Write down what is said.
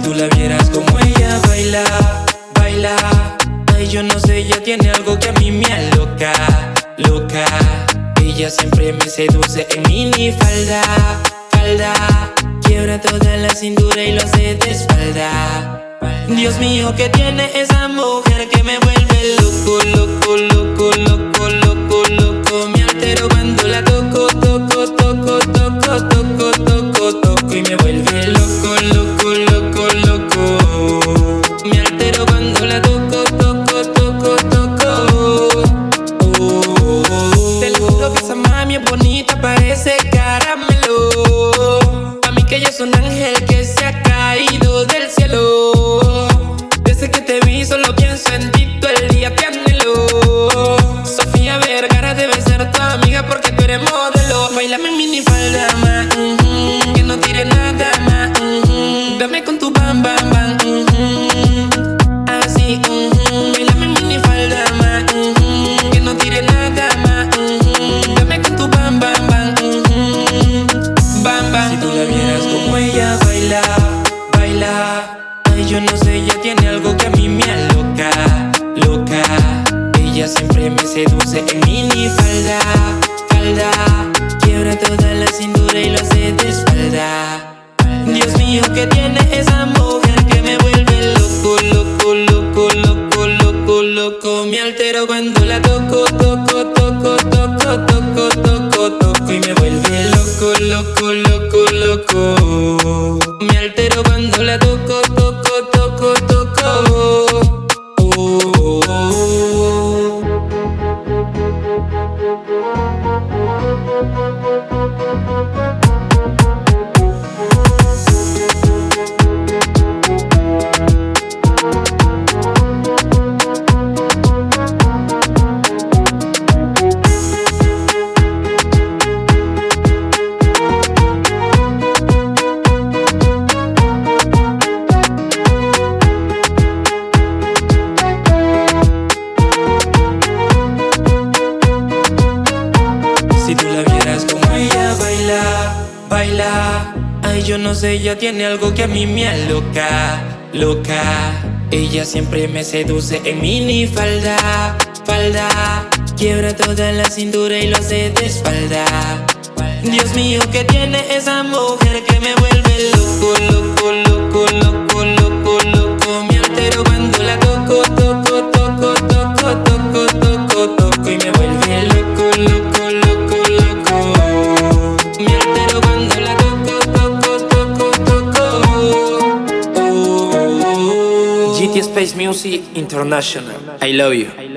tú la vieras como ella baila, baila. Ay, yo no sé, ella tiene algo que a mí me aloca, loca. Ella siempre me seduce en minifalda, falda. Quiebra toda la cintura y lo hace de espalda. Dios mío, ¿qué tiene esa mujer que me vuelve loco, loco, loco, loco, loco, loco? Me altero cuando la toco, toco, toco, toco, toco, toco, toco. Y me vuelve loco, loco, loco, loco. Me altero cuando la toco, toco, toco, toco. Te lo juro que esa mami es bonita, parece caramelo. A mí que ella es un ángel que se ha caído del cielo. Desde que te vi solo pienso en ti, todo el día te anhelo. Sofía Vergara debe ser tu amiga porque tú eres modelo. Bailame en minifalda, ma, que no tire nada, ma, dame con tu bam, bam, bam, así, bailame en minifalda, ma, que no tire nada, ma, dame con tu bam, bam, bam, bam, bam. Si tú la vieras como ella baila, baila. Ay, yo no sé, ella tiene algo que a mí me aloca, loca. Ella siempre me seduce en minifalda, falda. Quiebra toda la cintura y lo hace de espalda. Dios mío, ¿qué tiene esa mujer que me vuelve loco, loco, loco, loco, loco, loco? Me altero cuando la toco, toco, toco, toco, toco, toco, toco. Y me vuelve loco, loco, loco, loco. Me altero cuando la toco, toco, toco, toco. Si tú la vieras como ella baila, baila. Ay, yo no sé, ella tiene algo que a mí me aloca, loca. Ella siempre me seduce en minifalda, falda. Quiebra toda la cintura y lo hace de espalda. Dios mío, ¿qué tiene esa mujer que me vuelve loco, loco, loco, loco, loco, loco? Me altero cuando la toco, toco, toco, toco, toco, toco, toco. Y me vuelve loco, loco, loco, loco. Me altero cuando la toco, toco, toco, toco. GT Space Music International, I love you.